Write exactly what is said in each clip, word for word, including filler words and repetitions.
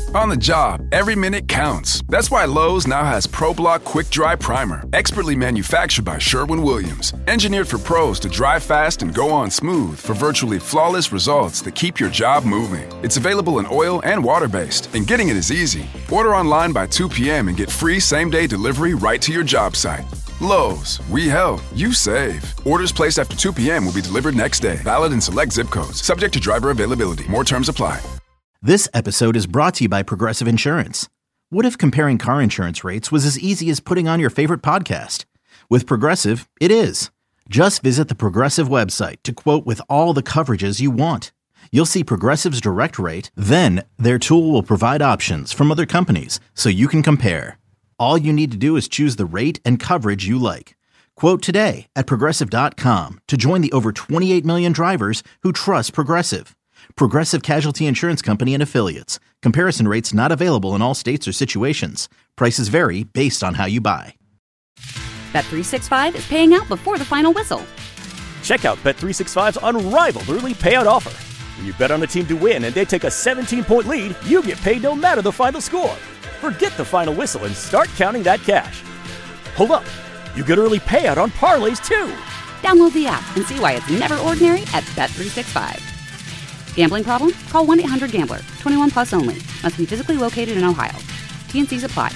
On the job, every minute counts. That's why Lowe's now has ProBlock Quick Dry Primer, expertly manufactured by Sherwin-Williams. Engineered for pros to dry fast and go on smooth for virtually flawless results that keep your job moving. It's available in oil and water-based, and getting it is easy. Order online by two p.m. and get free same-day delivery right to your job site. Lowe's, we help, you save. Orders placed after two p.m. will be delivered next day. Valid in select zip codes. Subject to driver availability. More terms apply. This episode is brought to you by Progressive Insurance. What if comparing car insurance rates was as easy as putting on your favorite podcast? With Progressive, it is. Just visit the Progressive website to quote with all the coverages you want. You'll see Progressive's direct rate, then their tool will provide options from other companies so you can compare. All you need to do is choose the rate and coverage you like. Quote today at Progressive dot com to join the over twenty-eight million drivers who trust Progressive. Progressive Casualty Insurance Company and Affiliates. Comparison rates not available in all states or situations. Prices vary based on how you buy. Bet three sixty-five is paying out before the final whistle. Check out Bet three sixty-five's unrivaled early payout offer. When you bet on a team to win and they take a seventeen-point lead, you get paid no matter the final score. Forget the final whistle and start counting that cash. Hold up. You get early payout on parlays, too. Download the app and see why it's never ordinary at Bet three sixty-five. Gambling problem? Call one eight hundred gambler. twenty-one plus only. Must be physically located in Ohio. T and C's apply.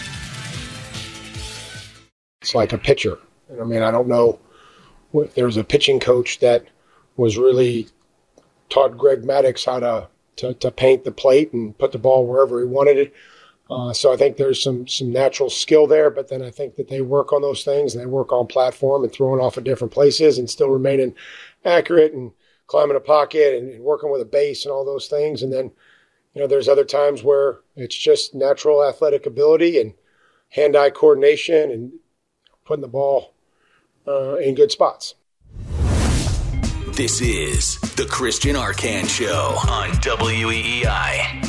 It's like a pitcher. I mean, I don't know if there was a pitching coach that was really taught Greg Maddux how to, to, to paint the plate and put the ball wherever he wanted it. Uh, so I think there's some some natural skill there, but then I think that they work on those things and they work on platform and throwing off at different places and still remaining accurate and climbing a pocket and, and working with a base and all those things. And then, you know, there's other times where it's just natural athletic ability and hand-eye coordination and putting the ball uh, in good spots. This is the Christian Arcand Show on W E E I.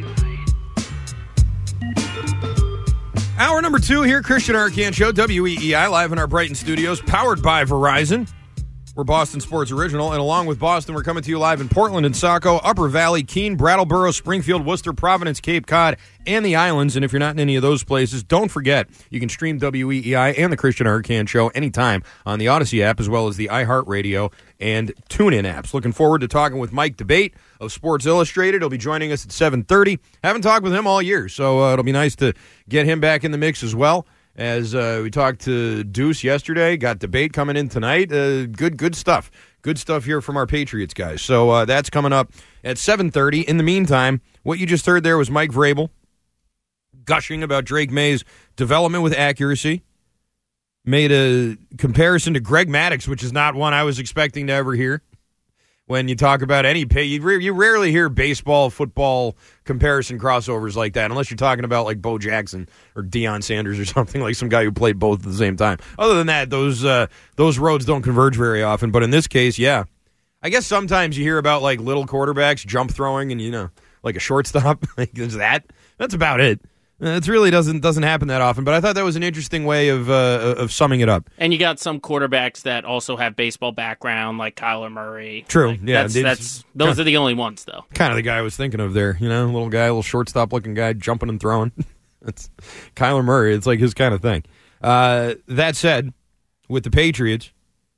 Hour number two here, Christian Arcand Show, W E E I, live in our Brighton studios, powered by Verizon. We're Boston Sports Original, and along with Boston, we're coming to you live in Portland and Saco, Upper Valley, Keene, Brattleboro, Springfield, Worcester, Providence, Cape Cod, and the islands. And if you're not in any of those places, don't forget, you can stream W E E I and the Christian Arcand Show anytime on the Odyssey app, as well as the iHeartRadio and TuneIn apps. Looking forward to talking with Mike Debate of Sports Illustrated. He'll be joining us at seven thirty. Haven't talked with him all year, so uh, it'll be nice to get him back in the mix as well. As uh, we talked to Deuce yesterday, got Debate coming in tonight. Uh, good, good stuff. Good stuff here from our Patriots guys. So uh, that's coming up at seven thirty. In the meantime, what you just heard there was Mike Vrabel gushing about Drake May's development with accuracy. Made a comparison to Greg Maddux, which is not one I was expecting to ever hear. When you talk about any pay, you, re- you rarely hear baseball, football comparison crossovers like that, unless you're talking about like Bo Jackson or Deion Sanders or something, like some guy who played both at the same time. Other than that, those uh, those roads don't converge very often. But in this case, yeah. I guess sometimes you hear about like little quarterbacks jump throwing and, you know, like a shortstop. Like, there's that. That's about it. It really doesn't doesn't happen that often, but I thought that was an interesting way of uh, of summing it up. And you got some quarterbacks that also have baseball background, like Kyler Murray. True, like, yeah. That's, that's those kinda, are the only ones, though. Kind of the guy I was thinking of there, you know, little guy, little shortstop-looking guy, jumping and throwing. That's Kyler Murray. It's like his kind of thing. Uh, that said, with the Patriots,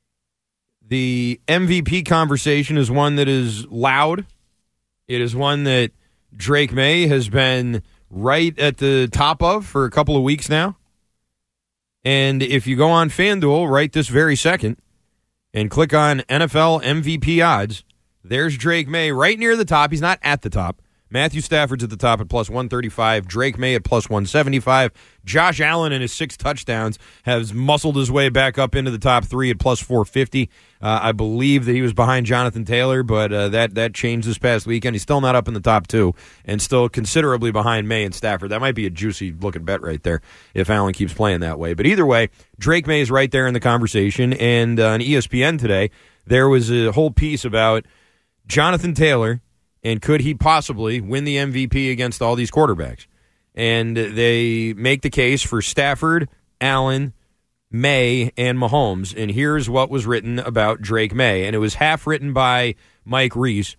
the M V P conversation is one that is loud. It is one that Drake May has been right at the top of for a couple of weeks now. And if you go on FanDuel right this very second and click on N F L M V P odds, there's Drake May right near the top. He's not at the top. Matthew Stafford's at the top at plus one thirty-five. Drake May at plus one seventy-five. Josh Allen and his six touchdowns has muscled his way back up into the top three at plus four fifty. Uh, I believe that he was behind Jonathan Taylor, but uh, that, that changed this past weekend. He's still not up in the top two and still considerably behind May and Stafford. That might be a juicy-looking bet right there if Allen keeps playing that way. But either way, Drake May is right there in the conversation. And uh, on E S P N today, there was a whole piece about Jonathan Taylor and could he possibly win the M V P against all these quarterbacks. And they make the case for Stafford, Allen, May, and Mahomes. And here's what was written about Drake May. And it was half written by Mike Reese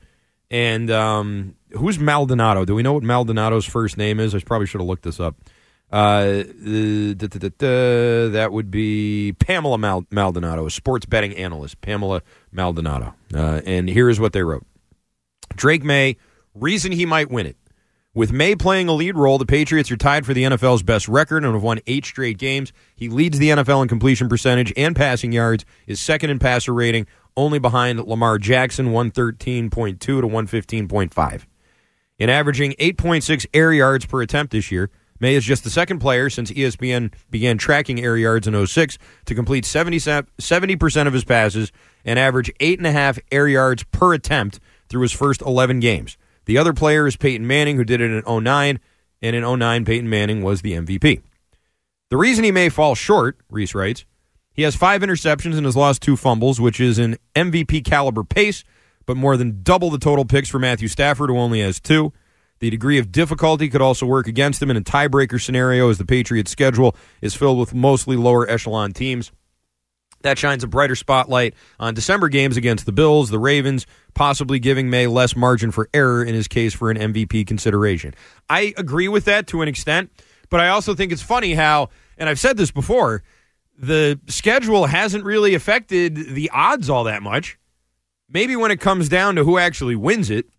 And um, who's Maldonado? Do we know what Maldonado's first name is? I probably should have looked this up. Uh, da, da, da, da, that would be Pamela Mal- Maldonado, a sports betting analyst. Pamela Maldonado. Uh, and here is what they wrote. Drake May, reason he might win it. With May playing a lead role, the Patriots are tied for the N F L's best record and have won eight straight games. He leads the N F L in completion percentage and passing yards, is second in passer rating, only behind Lamar Jackson, one thirteen point two to one fifteen point five. In averaging eight point six air yards per attempt this year, May is just the second player since E S P N began tracking air yards in oh six to complete seventy percent of his passes and average eight point five air yards per attempt through his first eleven games. The other player is Peyton Manning, who did it in oh nine, and in oh nine, Peyton Manning was the M V P. The reason he may fall short, Reese writes, he has five interceptions and has lost two fumbles, which is an M V P-caliber pace, but more than double the total picks for Matthew Stafford, who only has two. The degree of difficulty could also work against him in a tiebreaker scenario, as the Patriots' schedule is filled with mostly lower echelon teams. That shines a brighter spotlight on December games against the Bills, the Ravens, possibly giving May less margin for error in his case for an M V P consideration. I agree with that to an extent, but I also think it's funny how, and I've said this before, the schedule hasn't really affected the odds all that much. Maybe when it comes down to who actually wins it,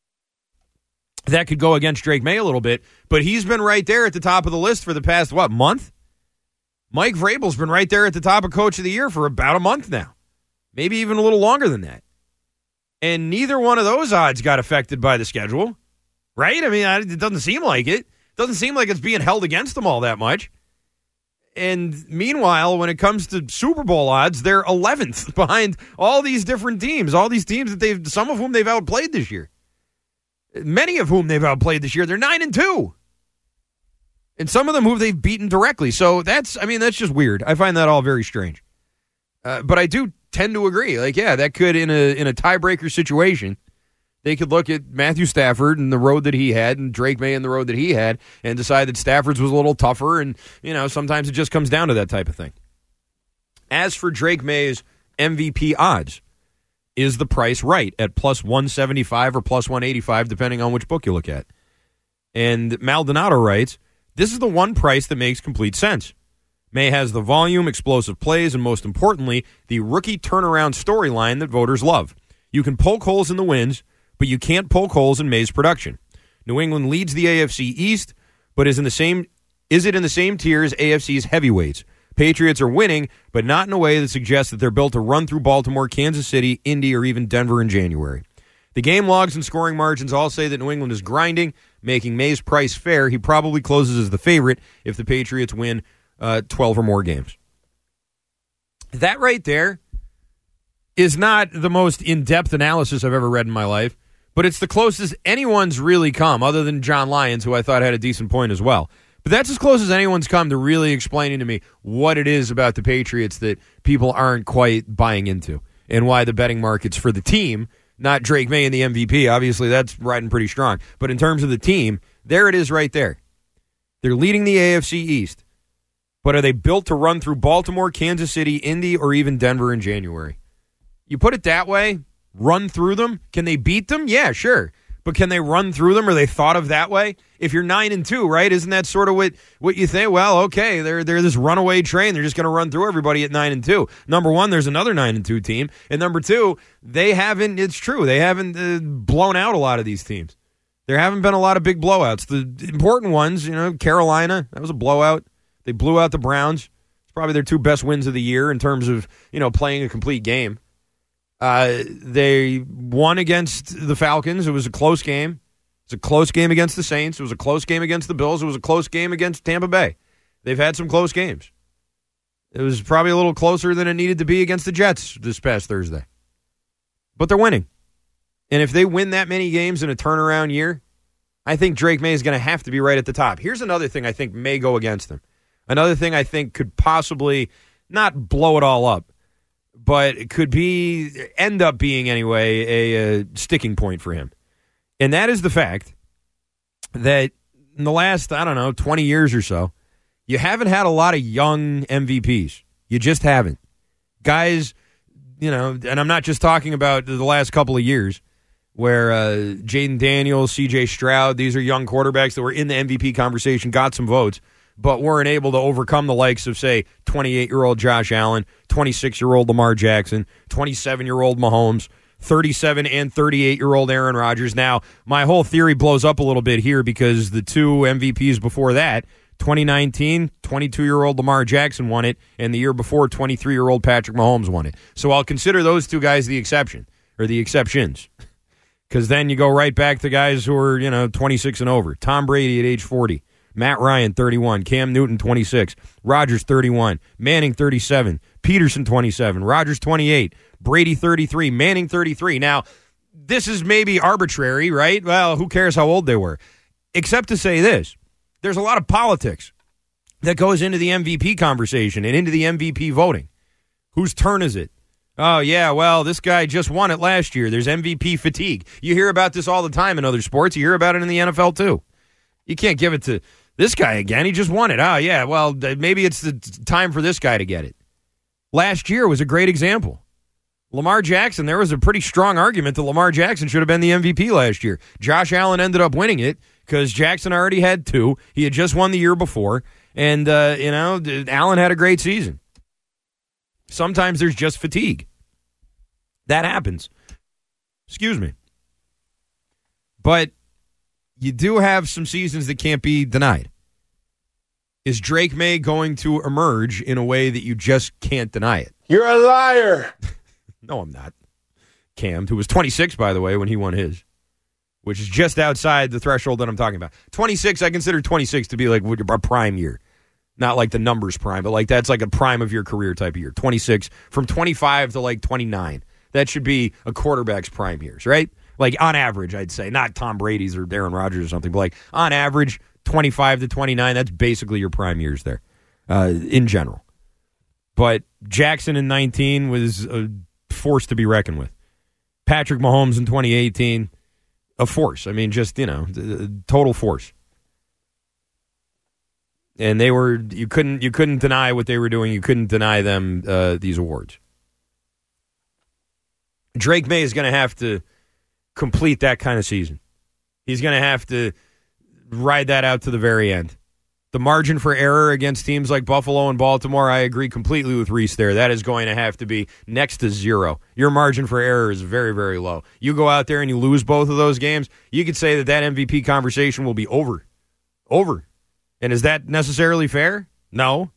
that could go against Drake May a little bit, but he's been right there at the top of the list for the past, what, month? Mike Vrabel's been right there at the top of Coach of the Year for about a month now. Maybe even a little longer than that. And neither one of those odds got affected by the schedule, right? I mean, it doesn't seem like it. It doesn't seem like it's being held against them all that much. And meanwhile, when it comes to Super Bowl odds, they're eleventh behind all these different teams, all these teams that they've, some of whom they've outplayed this year. Many of whom they've outplayed this year. They're nine and two. And some of them who they've beaten directly. So that's, I mean, that's just weird. I find that all very strange. Uh, but I do tend to agree. Like, yeah, that could, in a in a tiebreaker situation, they could look at Matthew Stafford and the road that he had and Drake May and the road that he had and decide that Stafford's was a little tougher. And, you know, sometimes it just comes down to that type of thing. As for Drake May's M V P odds, is the price right at plus one seventy-five or plus one eighty-five, depending on which book you look at? And Maldonado writes, this is the one price that makes complete sense. May has the volume, explosive plays, and most importantly, the rookie turnaround storyline that voters love. You can poke holes in the wins, but you can't poke holes in May's production. New England leads the A F C East, but is in the same is it in the same tier as A F C's heavyweights. Patriots are winning, but not in a way that suggests that they're built to run through Baltimore, Kansas City, Indy, or even Denver in January. The game logs and scoring margins all say that New England is grinding, making May's price fair. He probably closes as the favorite if the Patriots win uh, twelve or more games. That right there is not the most in-depth analysis I've ever read in my life, but it's the closest anyone's really come, other than John Lyons, who I thought had a decent point as well. But that's as close as anyone's come to really explaining to me what it is about the Patriots that people aren't quite buying into and why the betting markets for the team, not Drake May and the M V P, obviously that's riding pretty strong. But in terms of the team, there it is right there. They're leading the A F C East. But are they built to run through Baltimore, Kansas City, Indy, or even Denver in January? You put it that way, run through them. Can they beat them? Yeah, sure. But can they run through them? Are they thought of that way? If you're nine and two, right? Isn't that sort of what, what you think? Well, okay, they're they're this runaway train. They're just going to run through everybody at nine and two. Number one, there's another nine and two team, and number two, they haven't. It's true, they haven't uh, blown out a lot of these teams. There haven't been a lot of big blowouts. The important ones, you know, Carolina, that was a blowout. They blew out the Browns. It's probably their two best wins of the year in terms of, you know, playing a complete game. Uh, they won against the Falcons. It was a close game. It was a close game against the Saints. It was a close game against the Bills. It was a close game against Tampa Bay. They've had some close games. It was probably a little closer than it needed to be against the Jets this past Thursday. But they're winning. And if they win that many games in a turnaround year, I think Drake May is going to have to be right at the top. Here's another thing I think may go against him. Another thing I think could possibly not blow it all up, but it could be end up being anyway a, a sticking point for him. And that is the fact that in the last, I don't know, twenty years or so, you haven't had a lot of young M V Ps. You just haven't. Guys, you know, and I'm not just talking about the last couple of years, where uh, Jaden Daniels, C J Stroud, these are young quarterbacks that were in the M V P conversation, got some votes, but weren't able to overcome the likes of, say, twenty-eight-year-old Josh Allen, twenty-six-year-old Lamar Jackson, twenty-seven-year-old Mahomes, thirty-seven and thirty-eight-year-old Aaron Rodgers. Now, my whole theory blows up a little bit here because the two M V Ps before that, twenty nineteen, twenty-two-year-old Lamar Jackson won it, and the year before, twenty-three-year-old Patrick Mahomes won it. So I'll consider those two guys the exception, or the exceptions. Because then you go right back to guys who are, you know, twenty-six and over. Tom Brady at age forty. Matt Ryan, thirty-one. Cam Newton, twenty-six. Rodgers, thirty-one. Manning, thirty-seven. Peterson, twenty-seven. Rodgers, twenty-eight. Brady, thirty-three. Manning, thirty-three. Now, this is maybe arbitrary, right? Well, who cares how old they were? Except to say this. There's a lot of politics that goes into the M V P conversation and into the M V P voting. Whose turn is it? Oh, yeah, well, this guy just won it last year. There's M V P fatigue. You hear about this all the time in other sports. You hear about it in the N F L, too. You can't give it to this guy again. He just won it. Oh, yeah, well, maybe it's the time for this guy to get it. Last year was a great example. Lamar Jackson, there was a pretty strong argument that Lamar Jackson should have been the M V P last year. Josh Allen ended up winning it because Jackson already had two. He had just won the year before. And, uh, you know, Allen had a great season. Sometimes there's just fatigue. That happens. Excuse me. But you do have some seasons that can't be denied. Is Drake May going to emerge in a way that you just can't deny it? You're a liar. No, I'm not. Cam, who was twenty-six, by the way, when he won his, which is just outside the threshold that I'm talking about. twenty-six, I consider twenty-six to be like a prime year. Not like the numbers prime, but like that's like a prime of your career type of year. twenty-six, from twenty-five to like twenty-nine. That should be a quarterback's prime years, right? Like on average, I'd say. Not Tom Brady's or Aaron Rodgers or something, but like on average, twenty-five to twenty-nine, that's basically your prime years there uh, in general. But Jackson in nineteen was a force to be reckoned with. Patrick Mahomes in twenty eighteen, a force. I mean, just, you know, total force. And they were, you couldn't you couldn't deny what they were doing. You couldn't deny them uh, these awards. Drake May is going to have to complete that kind of season. He's going to have to ride that out to the very end. The margin for error against teams like Buffalo and Baltimore, I agree completely with Reese there. That is going to have to be next to zero. Your margin for error is very, very low. You go out there and you lose both of those games, you could say that that M V P conversation will be over. Over. And is that necessarily fair? No.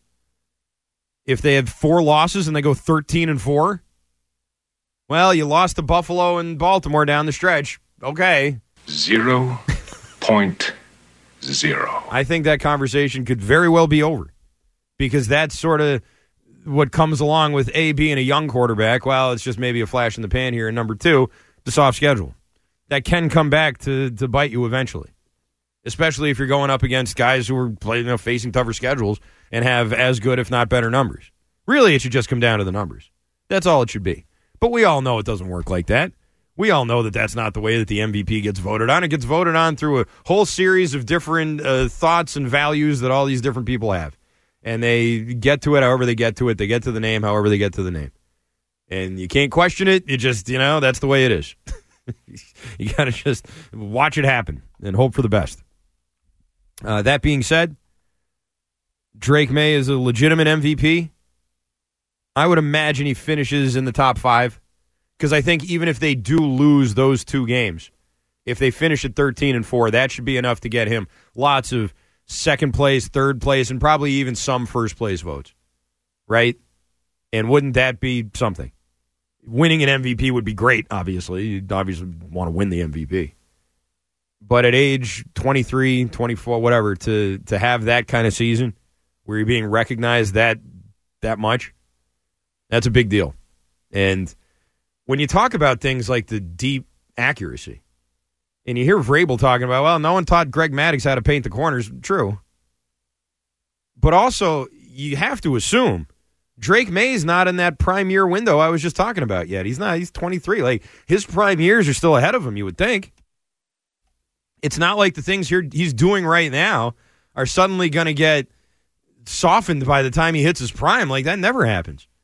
If they have four losses and they go thirteen and four, well, you lost to Buffalo and Baltimore down the stretch. Okay. Zero point zero. I think that conversation could very well be over because that's sort of what comes along with A, being a young quarterback. Well, it's just maybe a flash in the pan here. And number two, the soft schedule. That can come back to, to bite you eventually, especially if you're going up against guys who are playing, you know, facing tougher schedules and have as good, if not better, numbers. Really, it should just come down to the numbers. That's all it should be. But we all know it doesn't work like that. We all know that that's not the way that the M V P gets voted on. It gets voted on through a whole series of different uh, thoughts and values that all these different people have. And they get to it however they get to it. They get to the name however they get to the name. And you can't question it. You just, you know, that's the way it is. You got to just watch it happen and hope for the best. Uh, that being said, Drake May is a legitimate M V P. I would imagine he finishes in the top five. Because I think even if they do lose those two games, if they finish at thirteen and four, that should be enough to get him lots of second place, third place, and probably even some first place votes. Right? And wouldn't that be something? Winning an M V P would be great, obviously. You'd obviously want to win the M V P. But at age twenty-three, twenty-four, whatever, to to have that kind of season where you're being recognized that that much, that's a big deal. And when you talk about things like the deep accuracy, and you hear Vrabel talking about, well, no one taught Greg Maddux how to paint the corners. True. But also, you have to assume Drake May's not in that prime year window I was just talking about yet. He's not. He's twenty-three. Like, his prime years are still ahead of him, you would think. It's not like the things here he's doing right now are suddenly going to get softened by the time he hits his prime. Like, that never happens.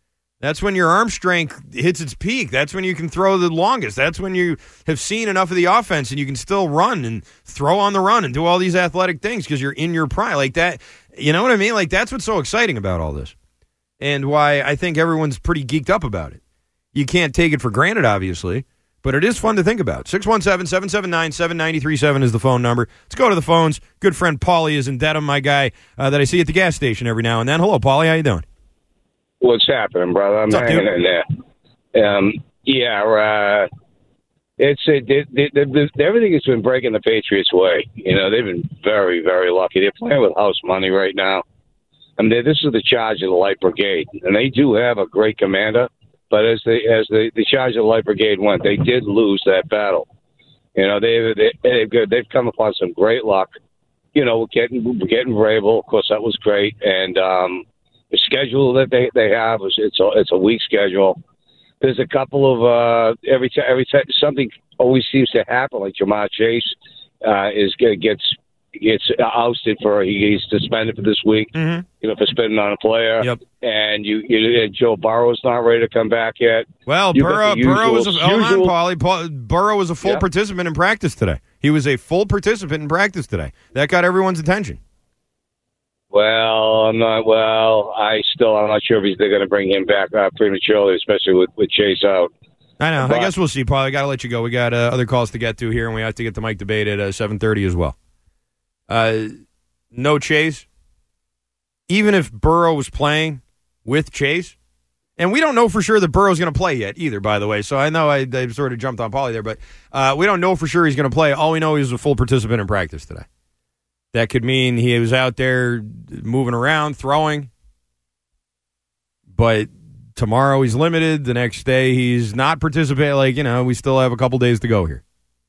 That's when your arm strength hits its peak. That's when you can throw the longest. That's when you have seen enough of the offense and you can still run and throw on the run and do all these athletic things because you're in your prime. Like that, you know what I mean? Like that's what's so exciting about all this and why I think everyone's pretty geeked up about it. You can't take it for granted, obviously, but it is fun to think about. six one seven, seven seven nine, seven nine three seven is the phone number. Let's go to the phones. Good friend Paulie is in Dedham, my guy uh, that I see at the gas station every now and then. Hello, Paulie. How you doing? What's happening, brother? I'm What's up, hanging dude? in there. Um, yeah, uh, it's it, it, it, it, it, everything has been breaking the Patriots' way. You know, they've been very, very lucky. They're playing with house money right now. I mean, they, this is the charge of the Light Brigade, and they do have a great commander. But as the as the, the charge of the Light Brigade went, they did lose that battle. You know, they, they they've they've come upon some great luck. You know, getting getting Vrabel, of course, that was great, and. um The schedule that they, they have is it's a it's a weak schedule. There's a couple of uh, every time every time something always seems to happen. Like Jamar Chase uh, is gets gets ousted for he's suspended for this week. Mm-hmm. You know, for spending on a player. Yep. And you, you and Joe Burrow's not ready to come back yet. Well, You've got Burrow, the Burrow was a, usual- hold on, usual- Paulie. Paul, Burrow was a full Yeah. participant in practice today. He was a full participant in practice today. That got everyone's attention. Well, I'm not. Well, I still I'm not sure if he's, they're going to bring him back uh, prematurely, especially with, with Chase out. I know. But- I guess we'll see, Paulie. I got to let you go. We got uh, other calls to get to here, and we have to get the Mike debate at uh, seven thirty as well. Uh, no Chase. Even if Burrow was playing with Chase, and we don't know for sure that Burrow's going to play yet either, by the way. So I know I, I sort of jumped on Paulie there, but uh, we don't know for sure he's going to play. All we know is he was a full participant in practice today. That could mean he was out there moving around, throwing. But tomorrow he's limited. The next day he's not participating. Like, you know, we still have a couple days to go here.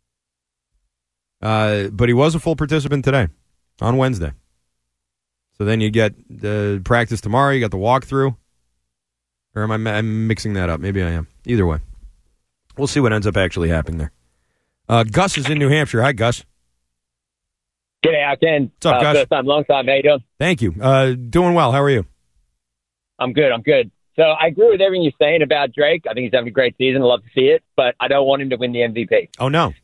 Uh, but he was a full participant today on Wednesday. So then you get the practice tomorrow. You got the walkthrough. Or am I I'm mixing that up? Maybe I am. Either way. We'll see what ends up actually happening there. Uh, Gus is in New Hampshire. Hi, Gus. G'day, I can. What's up, uh, Gus? First time, long time. How you doing? Thank you. Uh, doing well. How are you? I'm good. I'm good. So I agree with everything you're saying about Drake. I think he's having a great season. I love to see it, but I don't want him to win the M V P. Oh, no.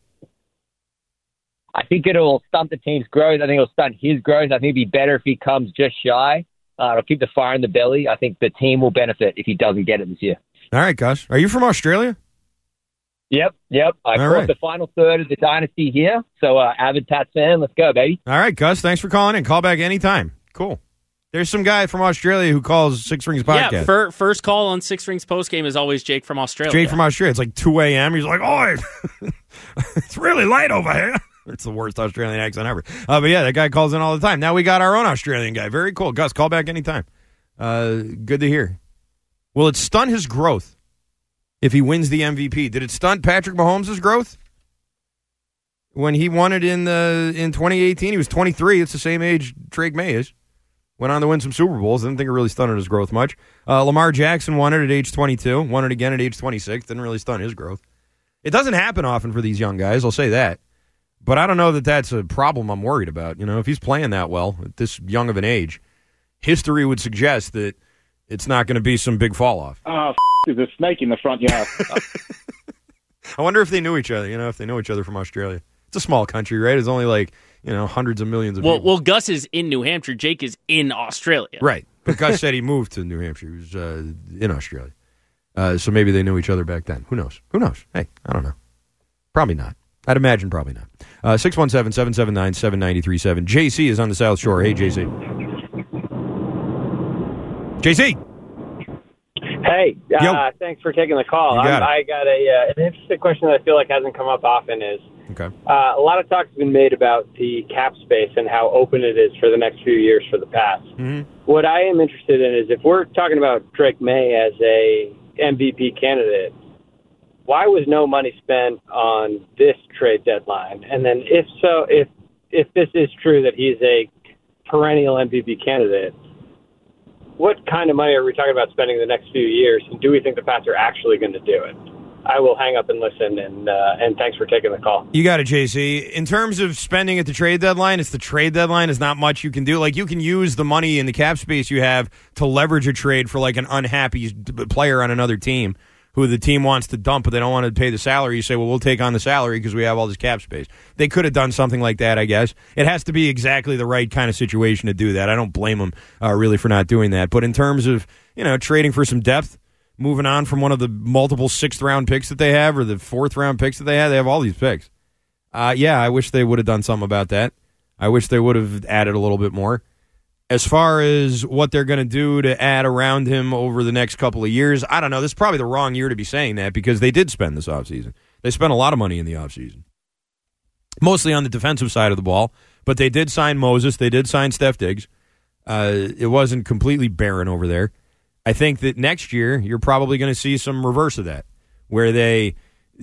I think it'll stunt the team's growth. I think it'll stunt his growth. I think it'd be better if he comes just shy. Uh, it'll keep the fire in the belly. I think the team will benefit if he doesn't get it this year. All right, Gus. Are you from Australia? Yep, yep. I All caught right. the final third of the dynasty here. So, uh, avid Tats fan, let's go, baby. All right, Gus. Thanks for calling in. Call back anytime. Cool. There's some guy from Australia who calls Six Rings Podcast. Yeah, fir- first call on Six Rings postgame is always Jake from Australia. Jake from Australia. It's like two a.m. He's like, "Oi, it's really light over here." It's the worst Australian accent ever. Uh, but yeah, that guy calls in all the time. Now we got our own Australian guy. Very cool. Gus, call back anytime. Uh, good to hear. Will it stunt his growth if he wins the M V P? Did it stunt Patrick Mahomes' growth? When he won it in the in twenty eighteen, he was twenty-three. It's the same age Drake May is. Went on to win some Super Bowls. Didn't think it really stunted his growth much. Uh, Lamar Jackson won it at age twenty-two. Won it again at age twenty-six. Didn't really stunt his growth. It doesn't happen often for these young guys. I'll say that. But I don't know that that's a problem I'm worried about. You know, if he's playing that well at this young of an age, history would suggest that it's not going to be some big fall off. Oh, f- there's a snake in the front yard. I wonder if they knew each other. You know, if they know each other from Australia. It's a small country, right? It's only like, you know, hundreds of millions of Well, people. well, Gus is in New Hampshire. Jake is in Australia. Right. But Gus said he moved to New Hampshire. He was uh, in Australia. Uh, so maybe they knew each other back then. Who knows? Who knows? Hey, I don't know. Probably not. I'd imagine probably not. Uh, six one seven, seven seven nine, seven nine three seven. J C is on the South Shore. Hey, J C. J C. Hey, Yo. uh, thanks for taking the call. You got I'm, it. I got a uh, an interesting question that I feel like hasn't come up often is Okay. uh, a lot of talk has been made about the cap space and how open it is for the next few years for the Pats. Mm-hmm. What I am interested in is if we're talking about Drake May as a M V P candidate, why was no money spent on this trade deadline? And then if so, if if this is true that he's a perennial M V P candidate, what kind of money are we talking about spending the next few years? And do we think the Pats are actually going to do it? I will hang up and listen, and uh, and thanks for taking the call. You got it, J C. In terms of spending at the trade deadline, it's the trade deadline. There's not much you can do. Like, you can use the money in the cap space you have to leverage a trade for, like, an unhappy player on another team who the team wants to dump, but they don't want to pay the salary. You say, well, we'll take on the salary because we have all this cap space. They could have done something like that, I guess. It has to be exactly the right kind of situation to do that. I don't blame them uh, really for not doing that. But in terms of, you know, trading for some depth, moving on from one of the multiple sixth-round picks that they have or the fourth-round picks that they have, they have all these picks. Uh, yeah, I wish they would have done something about that. I wish they would have added a little bit more. As far as what they're going to do to add around him over the next couple of years, I don't know. This is probably the wrong year to be saying that because they did spend this offseason. They spent a lot of money in the offseason, mostly on the defensive side of the ball, but they did sign Moses. They did sign Steph Diggs. Uh, it wasn't completely barren over there. I think that next year you're probably going to see some reverse of that, where they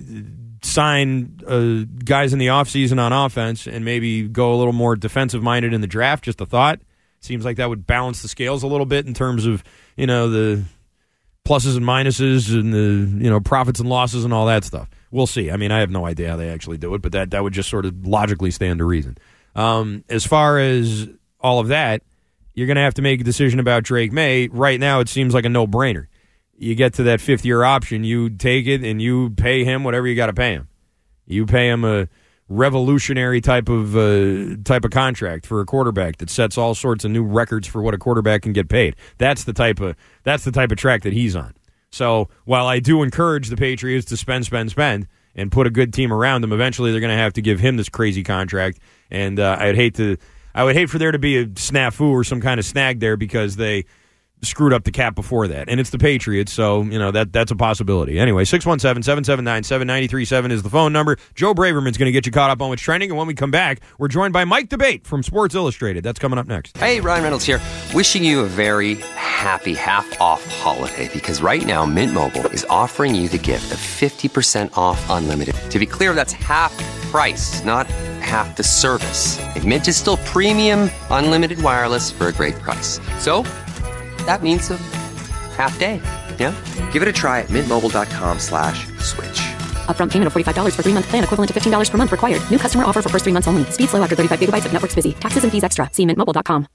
sign uh, guys in the offseason on offense and maybe go a little more defensive-minded in the draft. Just a thought. Seems like that would balance the scales a little bit in terms of, you know, the pluses and minuses and the, you know, profits and losses and all that stuff. We'll see. I mean, I have no idea how they actually do it, but that, that would just sort of logically stand to reason. Um, as far as all of that, you're going to have to make a decision about Drake May. Right now, it seems like a no-brainer. You get to that fifth-year option, you take it, and you pay him whatever you got to pay him. You pay him a revolutionary type of uh, type of contract for a quarterback that sets all sorts of new records for what a quarterback can get paid. That's the type of that's the type of track that he's on. So while I do encourage the Patriots to spend, spend, spend, and put a good team around him, eventually they're going to have to give him this crazy contract. And uh, I'd hate to. I would hate for there to be a snafu or some kind of snag there because they screwed up the cap before that. And it's the Patriots, so, you know, that that's a possibility. Anyway, six one seven, seven seven nine, seven nine three seven is the phone number. Joe Braverman's going to get you caught up on what's trending, and when we come back, we're joined by Mike Debate from Sports Illustrated. That's coming up next. Hey, Ryan Reynolds here. Wishing you a very happy half-off holiday, because right now, Mint Mobile is offering you the gift of fifty percent off unlimited. To be clear, that's half price, not half the service. And Mint is still premium unlimited wireless for a great price. So that means a half day, yeah? Give it a try at mintmobile.com slash switch. Upfront payment of forty-five dollars for three-month plan equivalent to fifteen dollars per month required. New customer offer for first three months only. Speed slow after thirty-five gigabytes if network's busy. Taxes and fees extra. See mint mobile dot com.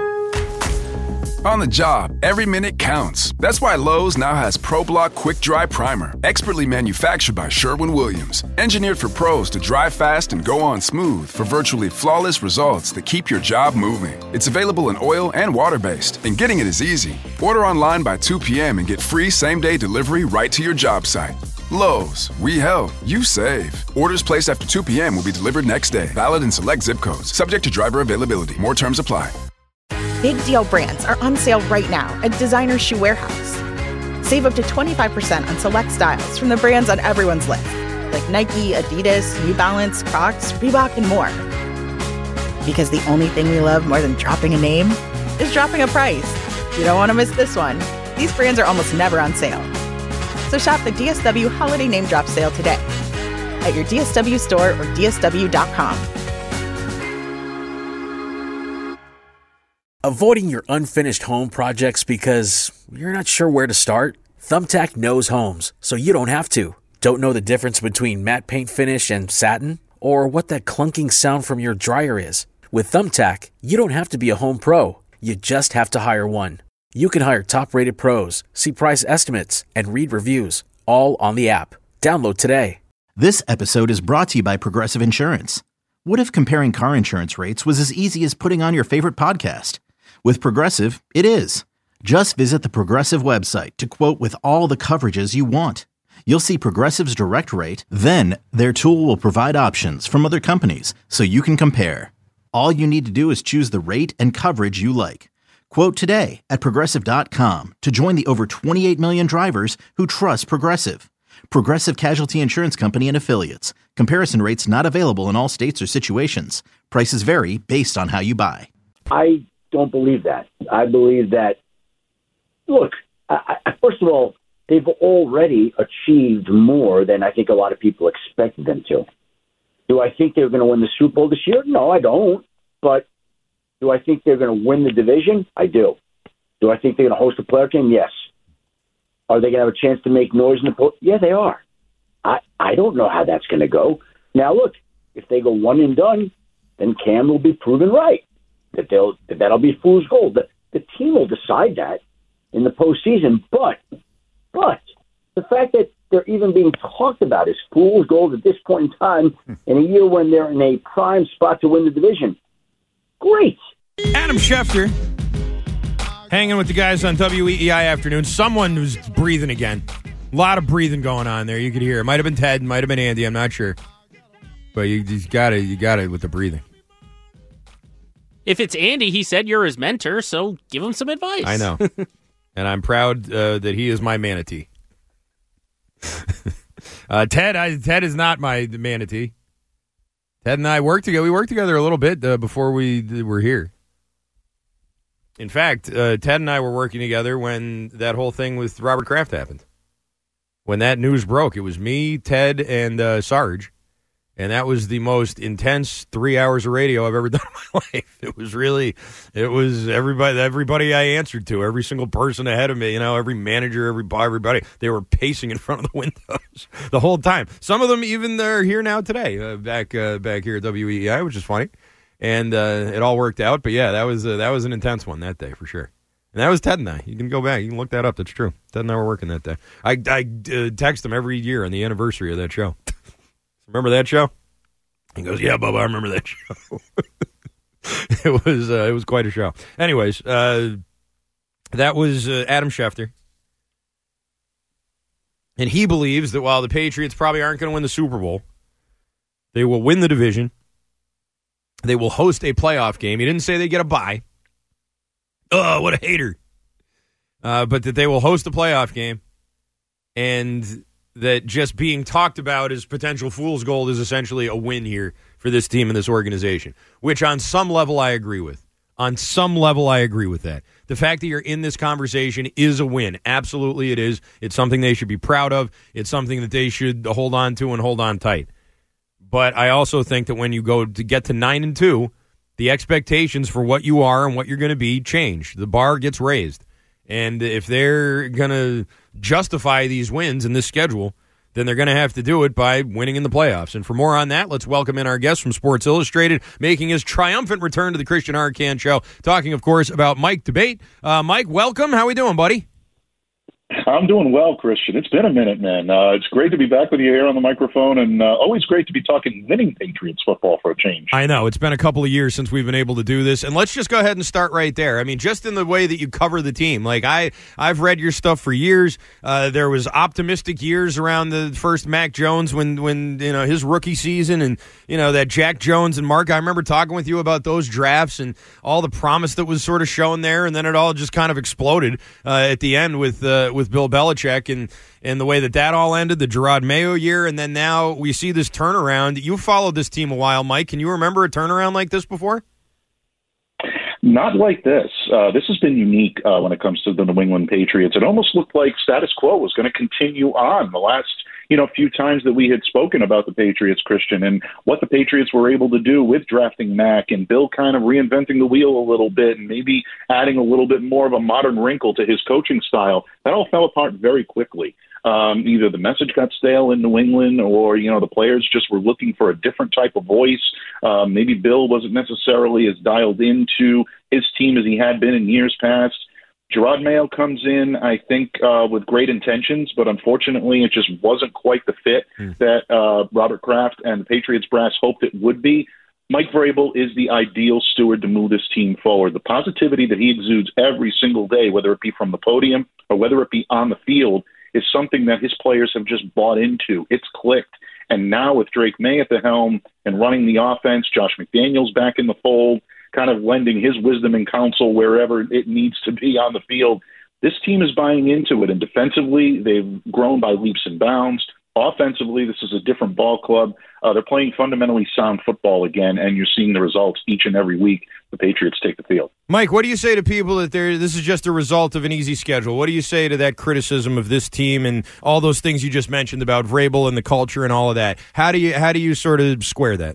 On the job, every minute counts. That's why Lowe's now has ProBlock Quick Dry Primer, expertly manufactured by Sherwin-Williams. Engineered for pros to dry fast and go on smooth for virtually flawless results that keep your job moving. It's available in oil and water-based, and getting it is easy. Order online by two p.m. and get free same-day delivery right to your job site. Lowe's, we help, you save. Orders placed after two p.m. will be delivered next day. Valid in select zip codes. Subject to driver availability. More terms apply. Big deal brands are on sale right now at Designer Shoe Warehouse. Save up to twenty-five percent on select styles from the brands on everyone's list, like Nike, Adidas, New Balance, Crocs, Reebok, and more. Because the only thing we love more than dropping a name is dropping a price. You don't want to miss this one. These brands are almost never on sale. So shop the D S W Holiday Name Drop Sale today at your D S W store or D S W dot com. Avoiding your unfinished home projects because you're not sure where to start? Thumbtack knows homes, so you don't have to. Don't know the difference between matte paint finish and satin? Or what that clunking sound from your dryer is? With Thumbtack, you don't have to be a home pro. You just have to hire one. You can hire top-rated pros, see price estimates, and read reviews, all on the app. Download today. This episode is brought to you by Progressive Insurance. What if comparing car insurance rates was as easy as putting on your favorite podcast? With Progressive, it is. Just visit the Progressive website to quote with all the coverages you want. You'll see Progressive's direct rate, then their tool will provide options from other companies so you can compare. All you need to do is choose the rate and coverage you like. Quote today at Progressive dot com to join the over twenty-eight million drivers who trust Progressive. Progressive Casualty Insurance Company and Affiliates. Comparison rates not available in all states or situations. Prices vary based on how you buy. I don't believe that. I believe that, look, I, I, first of all, they've already achieved more than I think a lot of people expected them to. Do I think they're going to win the Super Bowl this year? No, I don't. But do I think they're going to win the division? I do. Do I think they're going to host a playoff game? Yes. Are they going to have a chance to make noise in the post? Yeah, they are. I, I don't know how that's going to go. Now, look, if they go one and done, then Cam will be proven right. That they'll that that'll be fool's gold. The, the team will decide that in the postseason. But, but the fact that they're even being talked about as fool's gold at this point in time in a year when they're in a prime spot to win the division, great. Adam Schefter, hanging with the guys on W E E I Afternoon. Someone was breathing again. A lot of breathing going on there. You could hear it. Might have been Ted, might have been Andy. I'm not sure. But you, you got it. You got it with the breathing. If it's Andy, he said you're his mentor, so give him some advice. I know. And I'm proud uh, that he is my manatee. uh, Ted I, Ted is not my manatee. Ted and I worked together. We worked together a little bit uh, before we were here. In fact, uh, Ted and I were working together when that whole thing with Robert Kraft happened. When that news broke, it was me, Ted, and uh, Sarge. And that was the most intense three hours of radio I've ever done in my life. It was really, it was everybody, everybody I answered to, every single person ahead of me, you know, every manager, every everybody, they were pacing in front of the windows the whole time. Some of them even are here now today, uh, back uh, back here at W E E I, which is funny. And uh, it all worked out. But yeah, that was uh, that was an intense one that day for sure. And that was Ted and I. You can go back. You can look that up. That's true. Ted and I were working that day. I, I uh, text him every year on the anniversary of that show. Remember that show? He goes, yeah, Bubba, I remember that show. it was uh, it was quite a show. Anyways, uh, that was uh, Adam Schefter. And he believes that while the Patriots probably aren't going to win the Super Bowl, they will win the division. They will host a playoff game. He didn't say they get a bye. Oh, what a hater. Uh, but that they will host a playoff game. And that just being talked about as potential fool's gold is essentially a win here for this team and this organization, which on some level I agree with. On some level I agree with that. The fact that you're in this conversation is a win. Absolutely it is. It's something they should be proud of. It's something that they should hold on to and hold on tight. But I also think that when you go to get to nine and two, the expectations for what you are and what you're going to be change. The bar gets raised. And if they're going to justify these wins in this schedule, then they're going to have to do it by winning in the playoffs. And for more on that, let's welcome in our guest from Sports Illustrated, making his triumphant return to the Christian Arcand Show, talking, of course, about Mike D'Abate. Uh, Mike, welcome. How we doing, buddy? I'm doing well, Christian. It's been a minute, man. Uh, it's great to be back with you here on the microphone, and uh, always great to be talking winning Patriots football for a change. I know. It's been a couple of years since we've been able to do this, and let's just go ahead and start right there. I mean, just in the way that you cover the team. Like, I, I've read your stuff for years. Uh, there was optimistic years around the first Mac Jones when, when you know, his rookie season, and, you know, that Jack Jones and Mark, I remember talking with you about those drafts and all the promise that was sort of shown there, and then it all just kind of exploded uh, at the end with uh, with Bill Belichick and, and the way that that all ended, the Gerard Mayo year, and then now we see this turnaround. You followed this team a while, Mike. Can you remember a turnaround like this before? Not like this. Uh, this has been unique uh, when it comes to the New England Patriots. It almost looked like status quo was going to continue on the last you know, few times that we had spoken about the Patriots, Christian, and what the Patriots were able to do with drafting Mac and Bill kind of reinventing the wheel a little bit and maybe adding a little bit more of a modern wrinkle to his coaching style. That all fell apart very quickly. Um, either the message got stale in New England or, you know, the players just were looking for a different type of voice. Um, maybe Bill wasn't necessarily as dialed into his team as he had been in years past. Gerard Mayo comes in, I think, uh, with great intentions, but unfortunately it just wasn't quite the fit mm. that uh, Robert Kraft and the Patriots brass hoped it would be. Mike Vrabel is the ideal steward to move this team forward. The positivity that he exudes every single day, whether it be from the podium or whether it be on the field, is something that his players have just bought into. It's clicked. And now with Drake May at the helm and running the offense, Josh McDaniels back in the fold, kind of lending his wisdom and counsel wherever it needs to be on the field, this team is buying into it. And defensively, they've grown by leaps and bounds. Offensively, this is a different ball club. Uh, they're playing fundamentally sound football again, and you're seeing the results each and every week. The Patriots take the field. Mike, what do you say to people that they're, this is just a result of an easy schedule? What do you say to that criticism of this team and all those things you just mentioned about Vrabel and the culture and all of that? How do you how do you sort of square that?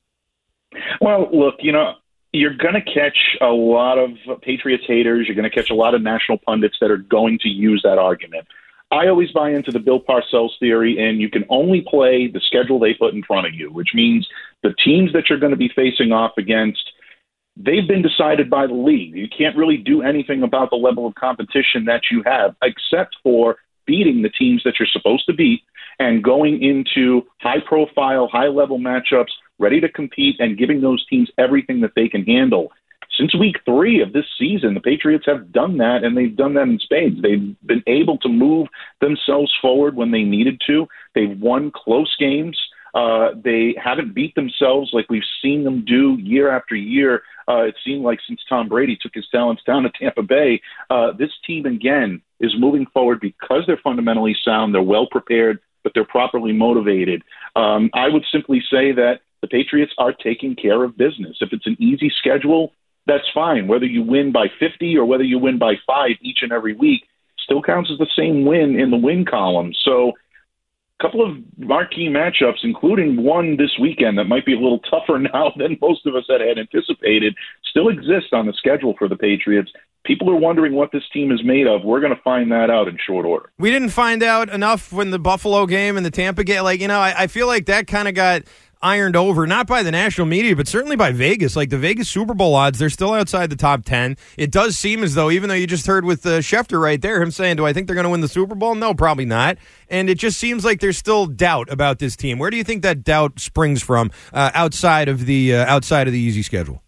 Well, look, you know, you're going to catch a lot of Patriots haters. You're going to catch a lot of national pundits that are going to use that argument. I always buy into the Bill Parcells theory, and you can only play the schedule they put in front of you, which means the teams that you're going to be facing off against, they've been decided by the league. You can't really do anything about the level of competition that you have, except for beating the teams that you're supposed to beat and going into high-profile, high-level matchups, ready to compete and giving those teams everything that they can handle. Since week three of this season, the Patriots have done that, and they've done that in spades. They've been able to move themselves forward when they needed to. They've won close games. Uh, they haven't beat themselves like we've seen them do year after year. Uh, it seemed like since Tom Brady took his talents down to Tampa Bay, uh, this team, again, is moving forward because they're fundamentally sound, they're well prepared, but they're properly motivated. Um, I would simply say that the Patriots are taking care of business. If it's an easy schedule, that's fine. Whether you win by fifty or whether you win by five each and every week still counts as the same win in the win column. So a couple of marquee matchups, including one this weekend that might be a little tougher now than most of us had, had anticipated, still exist on the schedule for the Patriots. People are wondering what this team is made of. We're going to find that out in short order. We didn't find out enough when the Buffalo game and the Tampa game. Like, you know, I, I feel like that kind of got ironed over, not by the national media, but certainly by Vegas. Like the Vegas Super Bowl odds, they're still outside the top ten. It does seem as though, even though you just heard with uh, Schefter right there, him saying, do I think they're going to win the Super Bowl? No, probably not. And it just seems like there's still doubt about this team. Where do you think that doubt springs from uh, outside of the uh, outside of the easy schedule?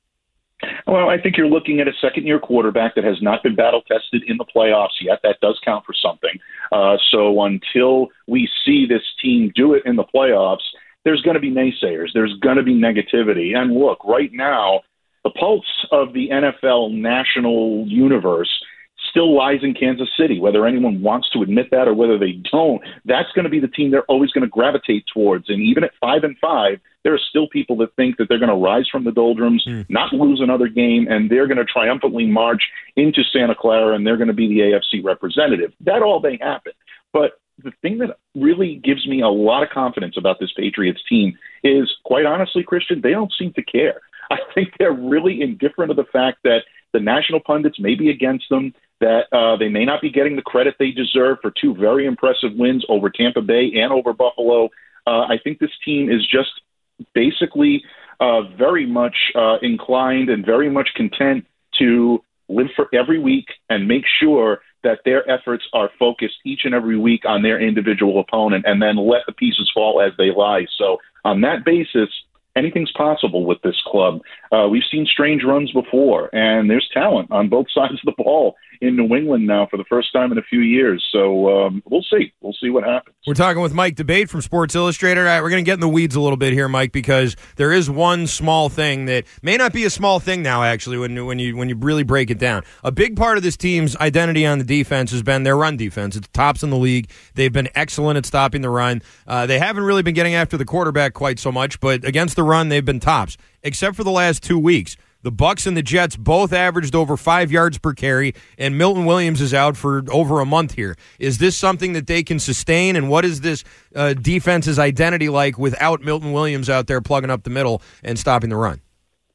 Well, I think you're looking at a second-year quarterback that has not been battle-tested in the playoffs yet. That does count for something. Uh, so until we see this team do it in the playoffs, there's going to be naysayers. There's going to be negativity. And look, right now, the pulse of the N F L national universe still lies in Kansas City, whether anyone wants to admit that or whether they don't. That's going to be the team they're always going to gravitate towards. And even at five and five, there are still people that think that they're going to rise from the doldrums, mm. not lose another game, and they're going to triumphantly march into Santa Clara, and they're going to be the A F C representative. That all may happen. But the thing that really gives me a lot of confidence about this Patriots team is, quite honestly, Christian, they don't seem to care. I think they're really indifferent of the fact that the national pundits may be against them, that uh, they may not be getting the credit they deserve for two very impressive wins over Tampa Bay and over Buffalo. Uh, I think this team is just basically uh, very much uh, inclined and very much content to live for every week and make sure that their efforts are focused each and every week on their individual opponent and then let the pieces fall as they lie. So on that basis, anything's possible with this club. Uh, we've seen strange runs before, and there's talent on both sides of the ball in New England now for the first time in a few years. So um, we'll see. We'll see what happens. We're talking with Mike Debate from Sports Illustrated. All right, we're going to get in the weeds a little bit here, Mike, because there is one small thing that may not be a small thing now, actually, when, when you when you really break it down. A big part of this team's identity on the defense has been their run defense. It's tops in the league. They've been excellent at stopping the run. Uh, they haven't really been getting after the quarterback quite so much, but against the run, they've been tops, except for the last two weeks. The Bucs and the Jets both averaged over five yards per carry, and Milton Williams is out for over a month here. Is this something that they can sustain, and what is this uh, defense's identity like without Milton Williams out there plugging up the middle and stopping the run?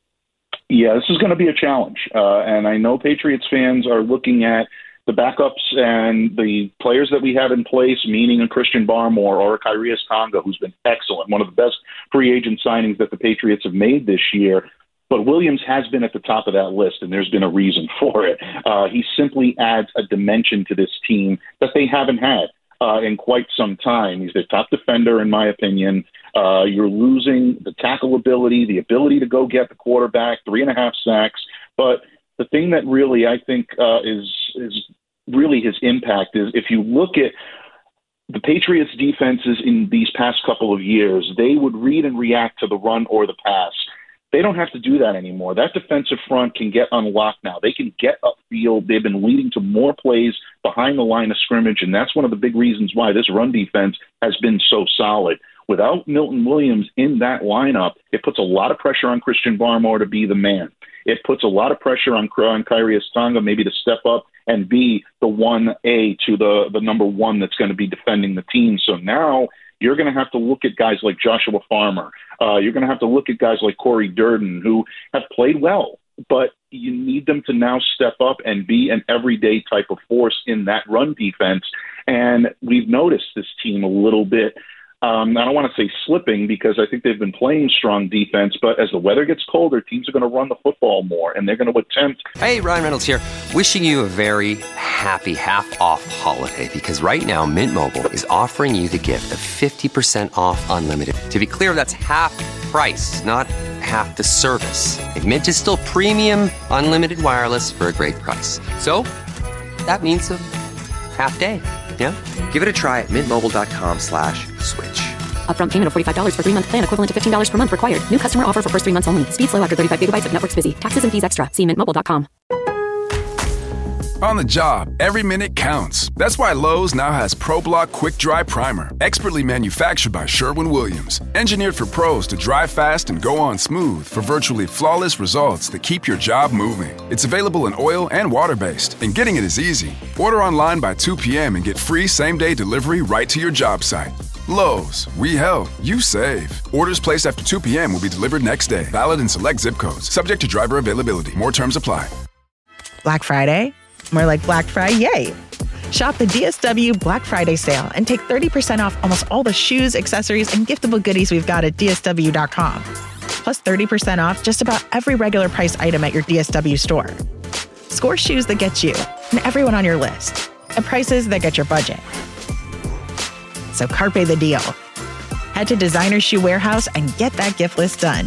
Yeah, this is going to be a challenge, uh, and I know Patriots fans are looking at the backups and the players that we have in place, meaning a Christian Barmore or a Kyrie Tonga, who's been excellent, one of the best free agent signings that the Patriots have made this year. But Williams has been at the top of that list, and there's been a reason for it. Uh, he simply adds a dimension to this team that they haven't had uh, in quite some time. He's their top defender, in my opinion. Uh, you're losing the tackle ability, the ability to go get the quarterback, three and a half sacks. But the thing that really I think uh, is is really his impact is if you look at the Patriots' defenses in these past couple of years, they would read and react to the run or the pass. They don't have to do that anymore. That defensive front can get unlocked now. They can get upfield. They've been leading to more plays behind the line of scrimmage, and that's one of the big reasons why this run defense has been so solid. Without Milton Williams in that lineup, it puts a lot of pressure on Christian Barmore to be the man. It puts a lot of pressure on, on Kyrie Tonga maybe to step up and be the one A to the, the number one that's going to be defending the team. So now you're going to have to look at guys like Joshua Farmer. Uh, you're going to have to look at guys like Corey Durden, who have played well, but you need them to now step up and be an everyday type of force in that run defense. And we've noticed this team a little bit. Um, I don't want to say slipping because I think they've been playing strong defense, but as the weather gets colder, teams are going to run the football more, and they're going to attempt. Hey, Ryan Reynolds here. Wishing you a very happy half-off holiday because right now Mint Mobile is offering you the gift of fifty percent off unlimited. To be clear, that's half price, not half the service. And Mint is still premium unlimited wireless for a great price. So that means a half day. Yeah? Give it a try at mintmobile.com slash switch. Upfront payment of forty-five dollars for three-month plan equivalent to fifteen dollars per month required. New customer offer for first three months only. Speed slow after thirty-five gigabytes if network's busy. Taxes and fees extra. See mint mobile dot com. On the job, every minute counts. That's why Lowe's now has ProBlock Quick Dry Primer, expertly manufactured by Sherwin-Williams. Engineered for pros to dry fast and go on smooth for virtually flawless results that keep your job moving. It's available in oil and water-based, and getting it is easy. Order online by two p.m. and get free same-day delivery right to your job site. Lowe's, we help, you save. Orders placed after two p.m. will be delivered next day. Valid in select zip codes. Subject to driver availability. More terms apply. Black Friday? More like Black Friday, yay! Shop the D S W Black Friday sale and take thirty percent off almost all the shoes, accessories, and giftable goodies we've got at D S W dot com. Plus thirty percent off just about every regular price item at your D S W store. Score shoes that get you and everyone on your list at prices that get your budget. So carpe the deal. Head to Designer Shoe Warehouse and get that gift list done.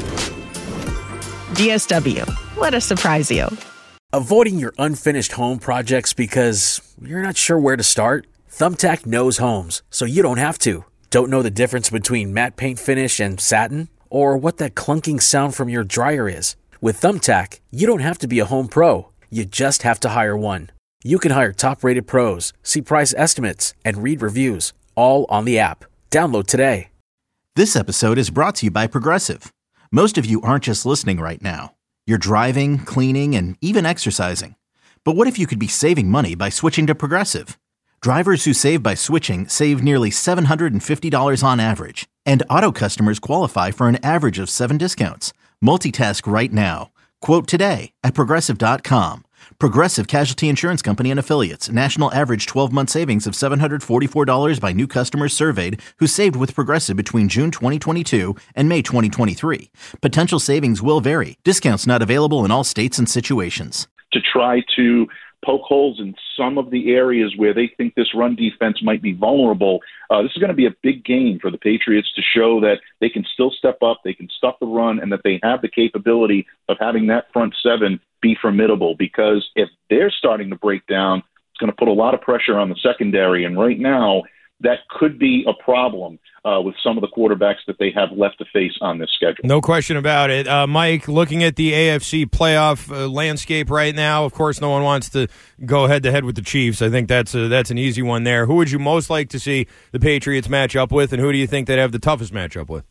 D S W. Let us surprise you. Avoiding your unfinished home projects because you're not sure where to start? Thumbtack knows homes, so you don't have to. Don't know the difference between matte paint finish and satin? Or what that clunking sound from your dryer is? With Thumbtack, you don't have to be a home pro. You just have to hire one. You can hire top-rated pros, see price estimates, and read reviews, all on the app. Download today. This episode is brought to you by Progressive. Most of you aren't just listening right now. You're driving, cleaning, and even exercising. But what if you could be saving money by switching to Progressive? Drivers who save by switching save nearly seven hundred fifty dollars on average. And auto customers qualify for an average of seven discounts. Multitask right now. Quote today at Progressive dot com. Progressive Casualty Insurance Company and Affiliates. National average twelve-month savings of seven hundred forty-four dollars by new customers surveyed who saved with Progressive between June twenty twenty-two and May twenty twenty-three. Potential savings will vary. Discounts not available in all states and situations. To try to poke holes in some of the areas where they think this run defense might be vulnerable. Uh, this is going to be a big game for the Patriots to show that they can still step up, they can stuff the run, and that they have the capability of having that front seven be formidable. Because if they're starting to break down, it's going to put a lot of pressure on the secondary. And right now, that could be a problem uh, with some of the quarterbacks that they have left to face on this schedule. No question about it. Uh, Mike, looking at the A F C playoff uh, landscape right now, of course, no one wants to go head-to-head with the Chiefs. I think that's a, that's an easy one there. Who would you most like to see the Patriots match up with, and who do you think they'd have the toughest matchup with?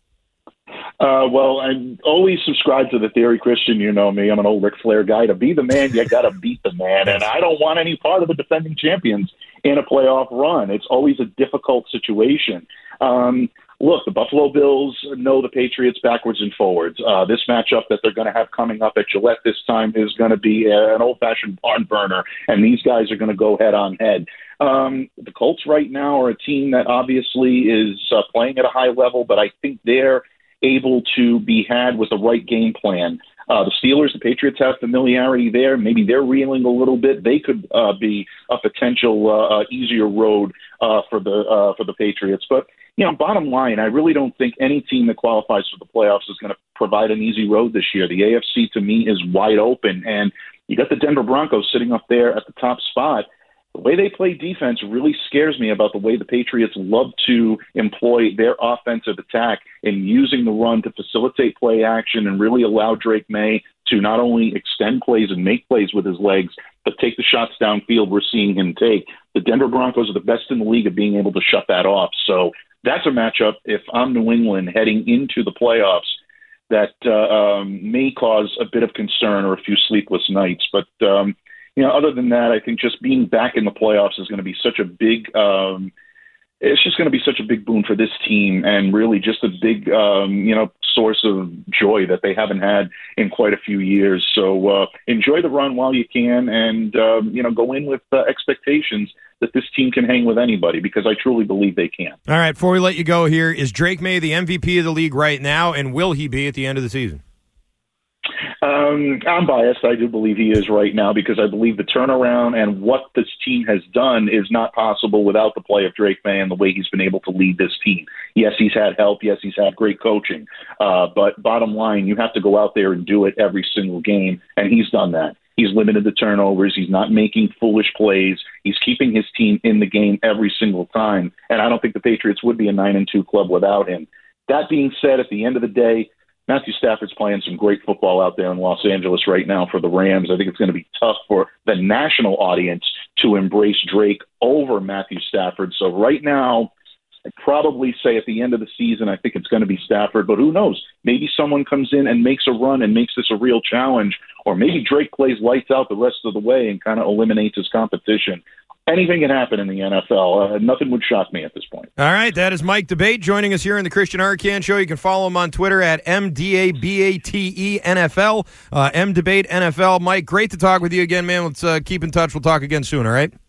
Uh, well, I always subscribe to the theory, Christian. You know me. I'm an old Ric Flair guy. To be the man, you got to beat the man. And I don't want any part of the defending champions in a playoff run. It's always a difficult situation. Um, look, the Buffalo Bills know the Patriots backwards and forwards. Uh, this matchup that they're going to have coming up at Gillette this time is going to be an old-fashioned barn burner, and these guys are going to go head-on-head. Um, the Colts right now are a team that obviously is uh, playing at a high level, but I think they're able to be had with the right game plan. Uh, the Steelers, the Patriots have familiarity there. Maybe they're reeling a little bit. They could uh, be a potential uh, uh, easier road uh, for the uh, for the Patriots. But you know, bottom line, I really don't think any team that qualifies for the playoffs is going to provide an easy road this year. The A F C to me is wide open, and you got the Denver Broncos sitting up there at the top spot. The way they play defense really scares me about the way the Patriots love to employ their offensive attack in using the run to facilitate play action and really allow Drake May to not only extend plays and make plays with his legs, but take the shots downfield we're seeing him take. The Denver Broncos are the best in the league at being able to shut that off. So that's a matchup, if I'm New England heading into the playoffs, that uh, um, may cause a bit of concern or a few sleepless nights. But, um, you know, other than that, I think just being back in the playoffs is going to be such a big, um, it's just going to be such a big boon for this team and really just a big, um, you know, source of joy that they haven't had in quite a few years. So uh, enjoy the run while you can and, um, you know, go in with uh, expectations that this team can hang with anybody because I truly believe they can. All right, before we let you go here, is Drake May the M V P of the league right now, and will he be at the end of the season? Um, I'm biased. I do believe he is right now because I believe the turnaround and what this team has done is not possible without the play of Drake May and the way he's been able to lead this team. Yes, he's had help. Yes, he's had great coaching. Uh, but bottom line, you have to go out there and do it every single game, and he's done that. He's limited the turnovers. He's not making foolish plays. He's keeping his team in the game every single time, and I don't think the Patriots would be a nine and two club without him. That being said, at the end of the day, Matthew Stafford's playing some great football out there in Los Angeles right now for the Rams. I think it's going to be tough for the national audience to embrace Drake over Matthew Stafford. So right now, I'd probably say at the end of the season, I think it's going to be Stafford. But who knows? Maybe someone comes in and makes a run and makes this a real challenge. Or maybe Drake plays lights out the rest of the way and kind of eliminates his competition. Anything can happen in the N F L. Uh, nothing would shock me at this point. All right, that is Mike D'Abate joining us here in the Christian Arcand Show. You can follow him on Twitter at M D A B A T E N F L, uh, M D'Abate N F L. Mike, great to talk with you again, man. Let's uh, keep in touch. We'll talk again soon, all right?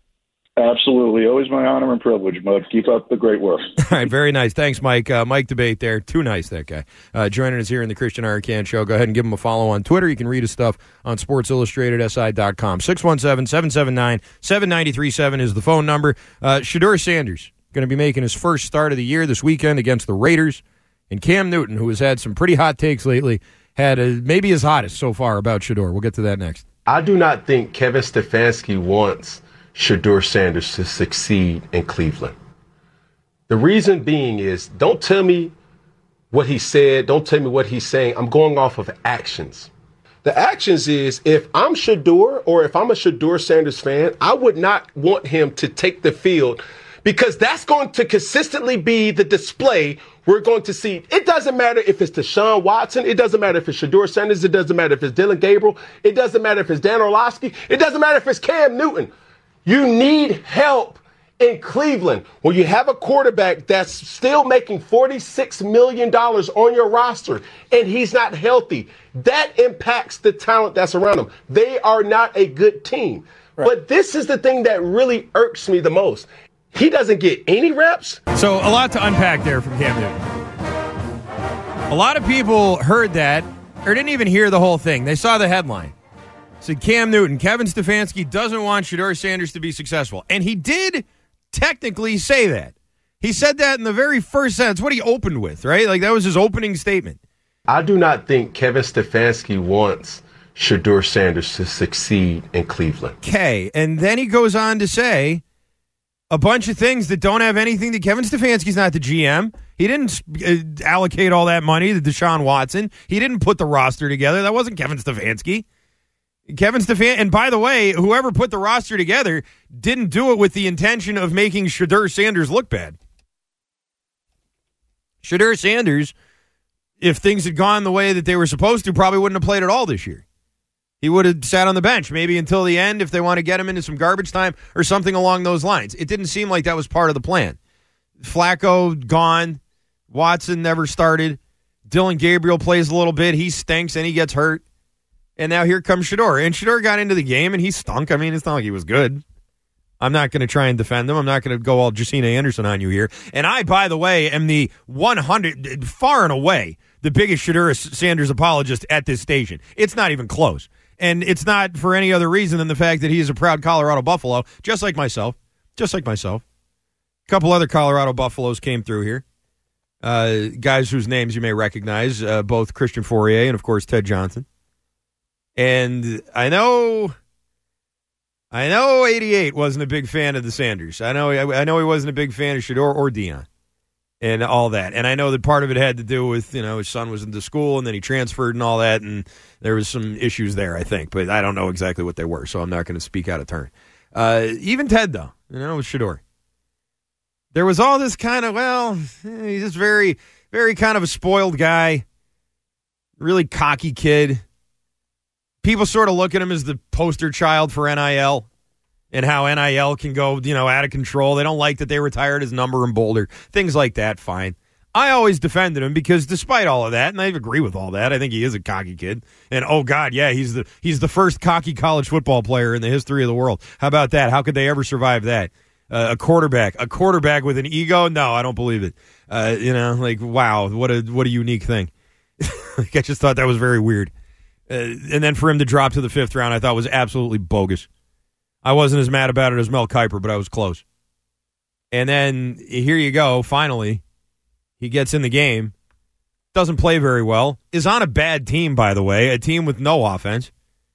Absolutely. Always my honor and privilege, Mud. Keep up the great work. All right, very nice. Thanks, Mike. Uh, Mike D'Abate there. Too nice, that guy. Uh, joining us here in the Christian Arcand Show. Go ahead and give him a follow on Twitter. You can read his stuff on sports illustrated S I dot com. six one seven, seven seven nine, seven nine three seven is the phone number. Uh, Shedeur Sanders going to be making his first start of the year this weekend against the Raiders. And Cam Newton, who has had some pretty hot takes lately, had a, maybe his hottest so far about Shedeur. We'll get to that next. I do not think Kevin Stefanski wants Shedeur Sanders to succeed in Cleveland. The reason being is, don't tell me what he said, don't tell me what he's saying. I'm going off of actions. The actions is, if I'm Shedeur or if I'm a Shedeur Sanders fan, I would not want him to take the field because that's going to consistently be the display we're going to see. It doesn't matter if it's Deshaun Watson. It doesn't matter if it's Shedeur Sanders. It doesn't matter if it's Dylan Gabriel. It doesn't matter if it's Dan Orlovsky. It doesn't matter if it's Cam Newton. You need help in Cleveland when you have a quarterback that's still making forty-six million dollars on your roster and he's not healthy. That impacts the talent that's around him. They are not a good team. Right. But this is the thing that really irks me the most. He doesn't get any reps. So a lot to unpack there from Cam Newton. A lot of people heard that or didn't even hear the whole thing. They saw the headline. Said Cam Newton, Kevin Stefanski doesn't want Shedeur Sanders to be successful. And he did technically say that. He said that in the very first sentence, what he opened with, right? Like that was his opening statement. I do not think Kevin Stefanski wants Shedeur Sanders to succeed in Cleveland. Okay, and then he goes on to say a bunch of things that don't have anything to Kevin Stefanski's not the G M. He didn't uh, allocate all that money to Deshaun Watson. He didn't put the roster together. That wasn't Kevin Stefanski. Kevin Stefanski, and by the way, whoever put the roster together didn't do it with the intention of making Shedeur Sanders look bad. Shedeur Sanders, if things had gone the way that they were supposed to, probably wouldn't have played at all this year. He would have sat on the bench, maybe until the end if they want to get him into some garbage time or something along those lines. It didn't seem like that was part of the plan. Flacco gone. Watson never started. Dylan Gabriel plays a little bit. He stinks and he gets hurt. And now here comes Shedeur. And Shedeur got into the game, and he stunk. I mean, it's not like he was good. I'm not going to try and defend him. I'm not going to go all Jacina Anderson on you here. And I, by the way, am the one hundred, far and away, the biggest Shedeur Sanders apologist at this station. It's not even close. And it's not for any other reason than the fact that he is a proud Colorado Buffalo, just like myself. Just like myself. A couple other Colorado Buffaloes came through here. Uh, guys whose names you may recognize, uh, both Christian Fourier and, of course, Ted Johnson. And I know, I know, eighty-eight wasn't a big fan of the Sanders. I know, I know he wasn't a big fan of Shedeur or Dion, and all that. And I know that part of it had to do with, you know, his son was into school and then he transferred and all that, and there was some issues there, I think. But I don't know exactly what they were, so I'm not going to speak out of turn. Uh, even Ted, though, you know, with Shedeur, there was all this kind of, well, he's just very, very kind of a spoiled guy, really cocky kid. People sort of look at him as the poster child for N I L. and how N I L can go, you know, out of control. They don't like that they retired his number in Boulder. Things like that, fine. I always defended him because despite all of that, and I agree with all that, I think he is a cocky kid. And, oh, God, yeah, he's the he's the first cocky college football player in the history of the world. How about that? How could they ever survive that? Uh, a quarterback. A quarterback with an ego? No, I don't believe it. Uh, you know, like, wow, what a what a unique thing. Like, I just thought that was very weird. Uh, and then for him to drop to the fifth round, I thought was absolutely bogus. I wasn't as mad about it as Mel Kiper, but I was close. And then here you go, finally. He gets in the game, doesn't play very well, is on a bad team, by the way, a team with no offense,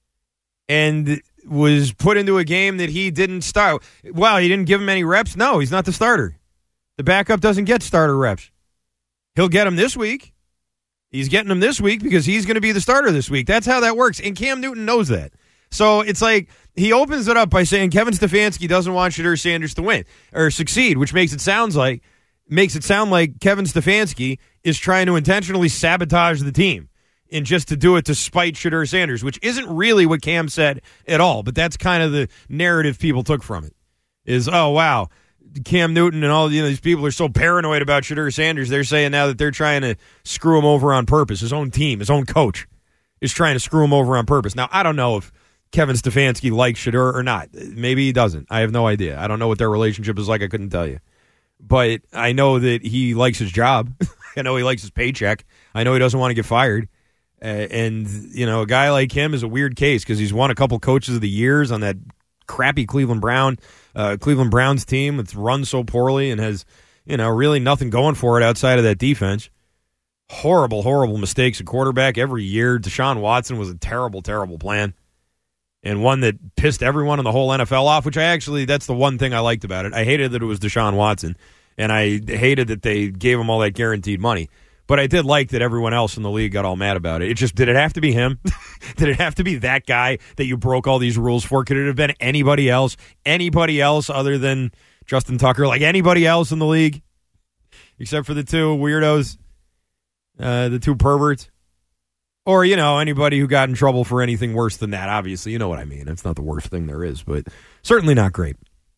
and was put into a game that he didn't start. Wow, he didn't give him any reps? No, he's not the starter. The backup doesn't get starter reps. He'll get them this week. He's getting them this week because he's going to be the starter this week. That's how that works, and Cam Newton knows that. So it's like he opens it up by saying Kevin Stefanski doesn't want Shedeur Sanders to win or succeed, which makes it sounds like makes it sound like Kevin Stefanski is trying to intentionally sabotage the team and just to do it to spite Shedeur Sanders, which isn't really what Cam said at all, but that's kind of the narrative people took from it is, oh, wow, Cam Newton and all you know these people are so paranoid about Shedeur Sanders, they're saying now that they're trying to screw him over on purpose. His own team, his own coach is trying to screw him over on purpose. Now, I don't know if Kevin Stefanski likes Shedeur or not. Maybe he doesn't. I have no idea. I don't know what their relationship is like. I couldn't tell you. But I know that he likes his job. I know he likes his paycheck. I know he doesn't want to get fired. Uh, and, you know, a guy like him is a weird case because he's won a couple coaches of the years on that crappy Cleveland Brown, uh, Cleveland Browns team that's run so poorly and has, you know, really nothing going for it outside of that defense. Horrible, horrible mistakes at quarterback every year. Deshaun Watson was a terrible, terrible plan. And one that pissed everyone in the whole N F L off, which I actually, that's the one thing I liked about it. I hated that it was Deshaun Watson, and I hated that they gave him all that guaranteed money. But I did like that everyone else in the league got all mad about it. It just, did it have to be him? Did it have to be that guy that you broke all these rules for? Could it have been anybody else? Anybody else other than Justin Tucker? Like anybody else in the league? Except for the two weirdos, uh, the two perverts? Or, you know, anybody who got in trouble for anything worse than that, obviously. You know what I mean. It's not the worst thing there is, but certainly not great.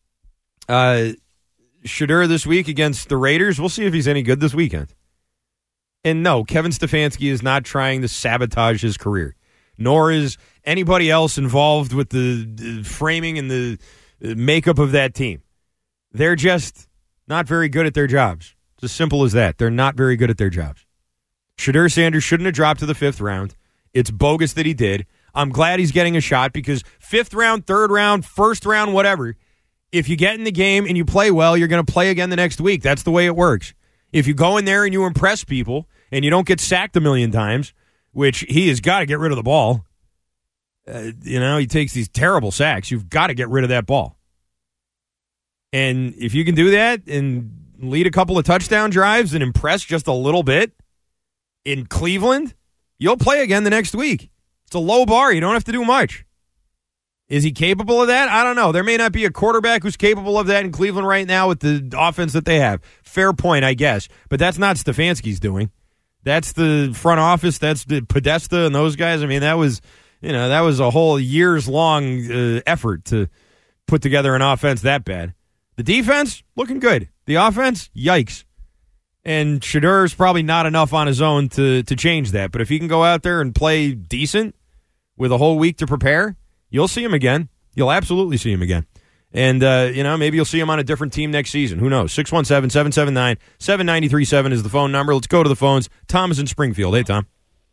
Uh, Shedeur this week against the Raiders. We'll see if he's any good this weekend. And no, Kevin Stefanski is not trying to sabotage his career, nor is anybody else involved with the, the framing and the makeup of that team. They're just not very good at their jobs. It's as simple as that. They're not very good at their jobs. Shedeur Sanders shouldn't have dropped to the fifth round. It's bogus that he did. I'm glad he's getting a shot because fifth round, third round, first round, whatever, if you get in the game and you play well, you're going to play again the next week. That's the way it works. If you go in there and you impress people and you don't get sacked a million times, which he has got to get rid of the ball, uh, you know, he takes these terrible sacks. You've got to get rid of that ball. And if you can do that and lead a couple of touchdown drives and impress just a little bit, in Cleveland, you'll play again the next week. It's a low bar. You don't have to do much. Is he capable of that? I don't know. There may not be a quarterback who's capable of that in Cleveland right now with the offense that they have. Fair point, I guess. But that's not Stefanski's doing. That's the front office. That's the Podesta and those guys. I mean, that was, you know, that was a whole years-long uh, effort to put together an offense that bad. The defense, looking good. The offense, yikes. And Shedeur's probably not enough on his own to to change that. But if he can go out there and play decent with a whole week to prepare, you'll see him again. You'll absolutely see him again. And, uh, you know, maybe you'll see him on a different team next season. Who knows? six one seven, seven seven nine, seven nine three seven is the phone number. Let's go to the phones. Tom is in Springfield. Hey, Tom.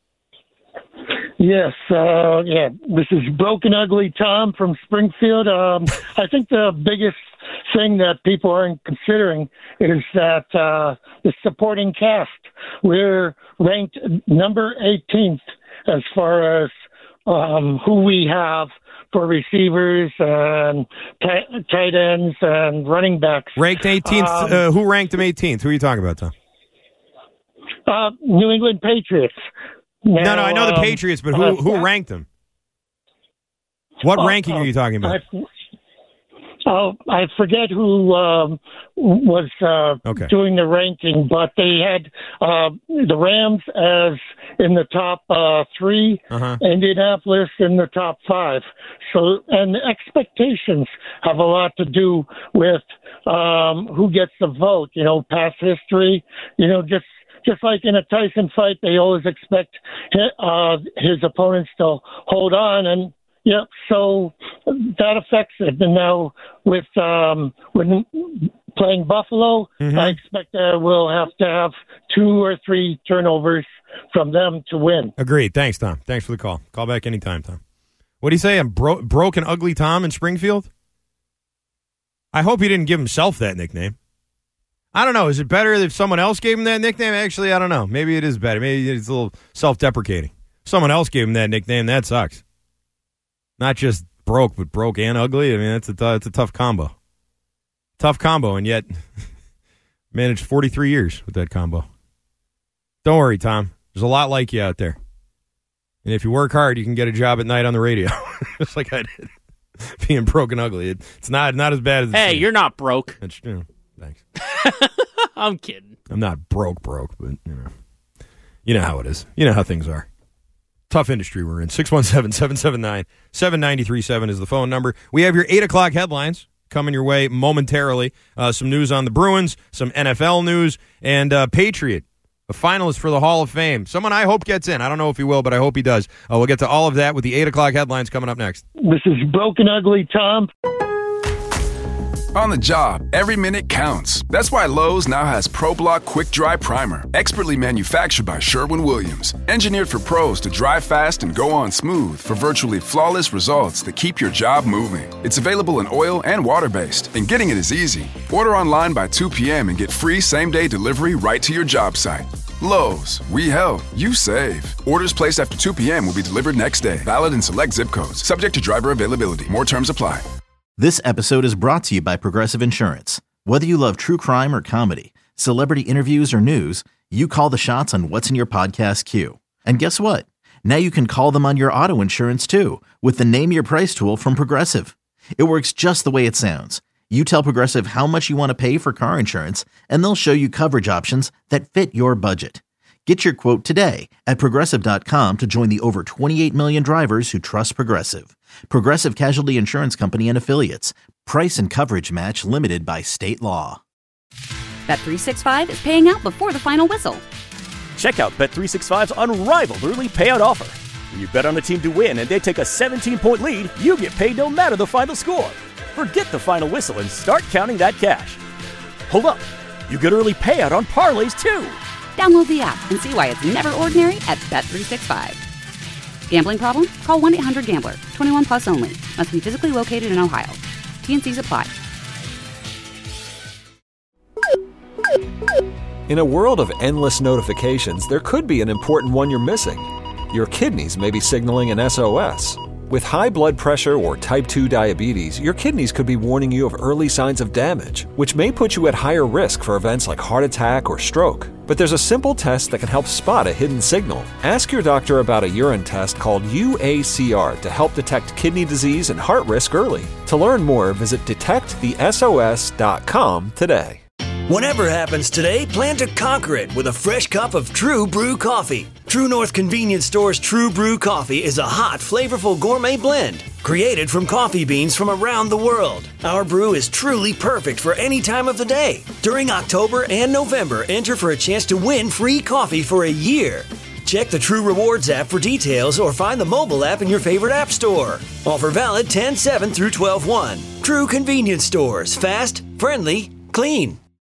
Yes, uh, yeah. This is Broken Ugly Tom from Springfield. Um, I think the biggest thing that people aren't considering is that uh, the supporting cast. We're ranked number eighteenth as far as um, who we have for receivers and t- tight ends and running backs. Ranked eighteenth. Um, uh, who ranked them eighteenth? Who are you talking about, Tom? Uh, New England Patriots. Now, no, no, I know the um, Patriots, but who who ranked them? What uh, ranking uh, are you talking about? Oh, I forget who um, was uh, Okay. doing the ranking, but they had uh, the Rams as in the top uh, three, Uh-huh. Indianapolis in the top five. So, and the expectations have a lot to do with um, who gets the vote. You know, past history. You know, just just like in a Tyson fight, they always expect his, uh, his opponents to hold on and. Yeah, so that affects it. And now with um, when playing Buffalo, Mhm. I expect that we'll have to have two or three turnovers from them to win. Agreed. Thanks, Tom. Thanks for the call. Call back anytime, Tom. What do you say? I'm bro- broke and ugly Tom in Springfield? I hope he didn't give himself that nickname. I don't know. Is it better if someone else gave him that nickname? Actually, I don't know. Maybe it is better. Maybe it's a little self-deprecating. If someone else gave him that nickname, that sucks. Not just broke, but broke and ugly. I mean, that's a, t- it's a tough combo. Tough combo, and yet managed forty-three years with that combo. Don't worry, Tom. There's a lot like you out there. And if you work hard, you can get a job at night on the radio, just like I did. Being broke and ugly. It, it's not not as bad as it Hey, seems. you're not broke. That's true. Thanks. I'm kidding. I'm not broke, broke, but, you know. You know how it is. You know how things are. Tough industry we're in. six one seven, seven seven nine, seven nine three seven is the phone number. We have your eight o'clock headlines coming your way momentarily. Uh, some news on the Bruins, some N F L news, and uh, Patriot, a finalist for the Hall of Fame. Someone I hope gets in. I don't know if he will, but I hope he does. Uh, we'll get to all of that with the eight o'clock headlines coming up next. This is Broken Ugly Tom. On the job, every minute counts. That's why Lowe's now has ProBlock Quick Dry Primer, expertly manufactured by Sherwin-Williams. Engineered for pros to dry fast and go on smooth for virtually flawless results that keep your job moving. It's available in oil and water-based, and getting it is easy. Order online by two p.m. and get free same-day delivery right to your job site. Lowe's, we help, you save. Orders placed after two p.m. will be delivered next day. Valid in select zip codes. Subject to driver availability. More terms apply. This episode is brought to you by Progressive Insurance. Whether you love true crime or comedy, celebrity interviews or news, you call the shots on what's in your podcast queue. And guess what? Now you can call them on your auto insurance too with the Name Your Price tool from Progressive. It works just the way it sounds. You tell Progressive how much you want to pay for car insurance, and they'll show you coverage options that fit your budget. Get your quote today at Progressive dot com to join the over twenty-eight million drivers who trust Progressive. Progressive Casualty Insurance Company and Affiliates. Price and coverage match limited by state law. Bet three sixty-five is paying out before the final whistle. Check out Bet three sixty-five's unrivaled early payout offer. When you bet on a team to win and they take a seventeen-point lead, you get paid no matter the final score. Forget the final whistle and start counting that cash. Hold up. You get early payout on parlays, too. Download the app and see why it's never ordinary at Bet three sixty-five. Gambling problem? Call one eight hundred gambler. twenty-one plus only. Must be physically located in Ohio. T and C's apply. In a world of endless notifications, there could be an important one you're missing. Your kidneys may be signaling an S O S. With high blood pressure or type two diabetes, your kidneys could be warning you of early signs of damage, which may put you at higher risk for events like heart attack or stroke. But there's a simple test that can help spot a hidden signal. Ask your doctor about a urine test called U A C R to help detect kidney disease and heart risk early. To learn more, visit detect the S O S dot com today. Whatever happens today, plan to conquer it with a fresh cup of True Brew coffee. True North Convenience Store's True Brew coffee is a hot, flavorful gourmet blend created from coffee beans from around the world. Our brew is truly perfect for any time of the day. During October and November, enter for a chance to win free coffee for a year. Check the True Rewards app for details or find the mobile app in your favorite app store. Offer valid ten seven through twelve one. True Convenience Stores. Fast, friendly, clean.